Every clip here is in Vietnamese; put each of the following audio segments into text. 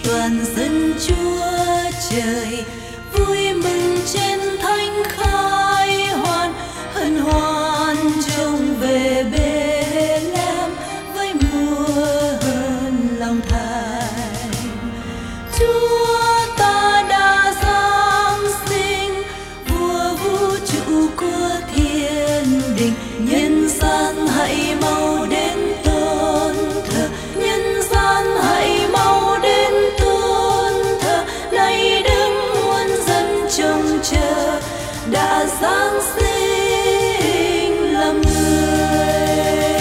toàn dân Chúa trời, vui mừng trên thánh khai hoan, hân hoan trông về Bê-lem với mùa hơn lòng thành. Chúa ta đã giáng sinh, vua vũ trụ của thiên đình, nhân gian hãy mau đến tôn thờ, nhân gian hãy mau đến tôn thờ, nay Đức muôn dân trông chờ đã giáng sinh làm người.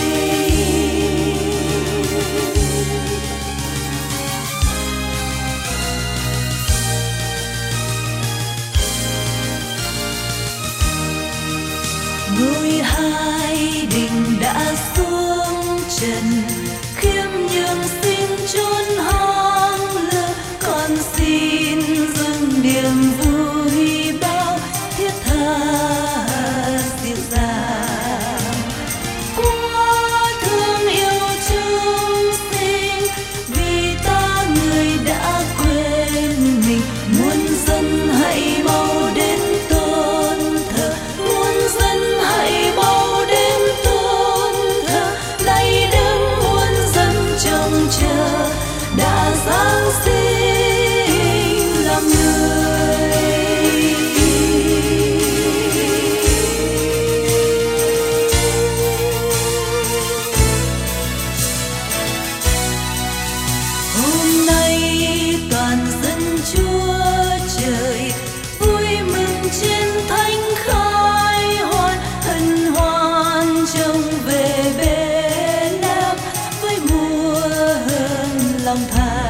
Ngôi hai đình đã xuống trần, khiêm nhường xin chốn hoang lơ, con xin dâng niềm vui bao thiết tha dịu dàng. Quá thương yêu chúng sinh, vì ta người đã quên mình, muôn dân hãy mau đến tôn thờ, muôn dân hãy mau đến tôn thờ, nay Đức muôn dân trông chờ đã giáng sinh làm người. Hôm nay toàn dân Chúa trời, vui mừng trên thánh khai hoan, hân hoan trông về Bê-lem với mùa hơn lòng thành.